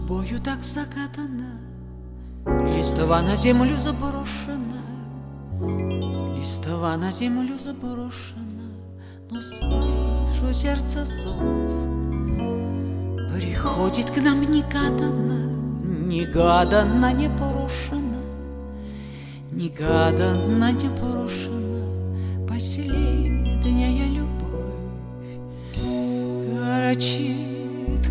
тобою так закатана, листва на землю заброшена, листва на землю заброшена, но слышу сердце зов. Приходит к нам негаданно, негаданно, непорошенно, негаданно, непорошенно, последняя любовь. Горчит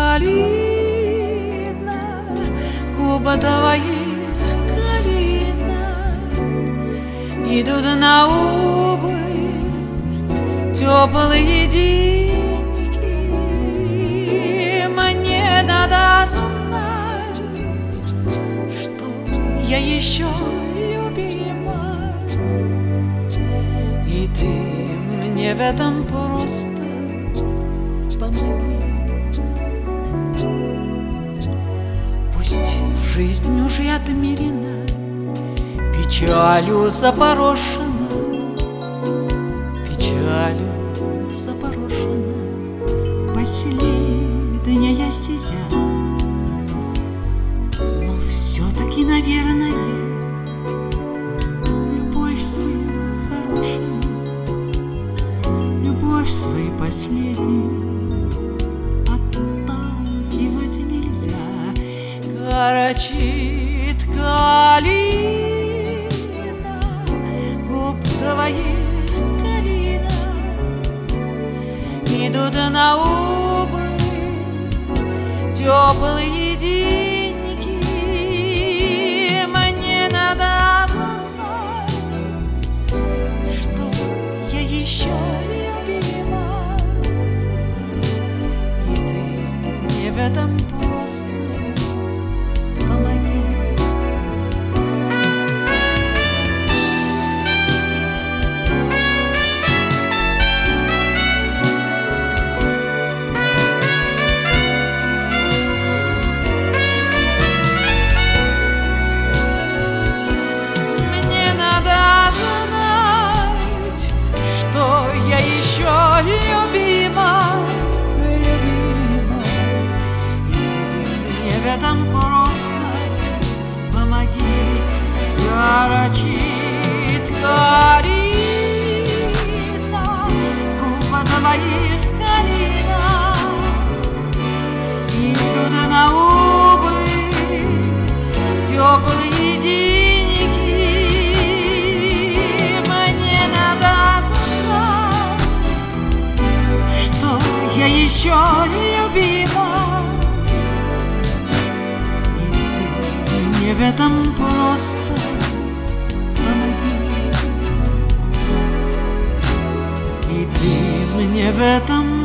калина, губа твоих калина, идут на убыль теплые деньги. Мне надо знать, что я еще любима, и ты мне в этом просто помоги. Пусть жизнь уже отмерена, печалью запорошена, печалью запорошена, последняя стезя. Но все-таки, наверное, любовь свою хорошую, любовь свою последнюю отталкивать нельзя. Горчит калина, губ твоих калина, идут на убыль теплые деньги. Мне надо знать, что я еще любима, и ты мне в этом просто помоги. Мне надо знать, что я еще любима, любима, и ты мне в этом просто помоги. Горчит калина, губа твоих калина, идут на убыль теплые деньги. Мне надо знать, что я еще любима, и ты мне в этом просто помоги. И ты мне в этом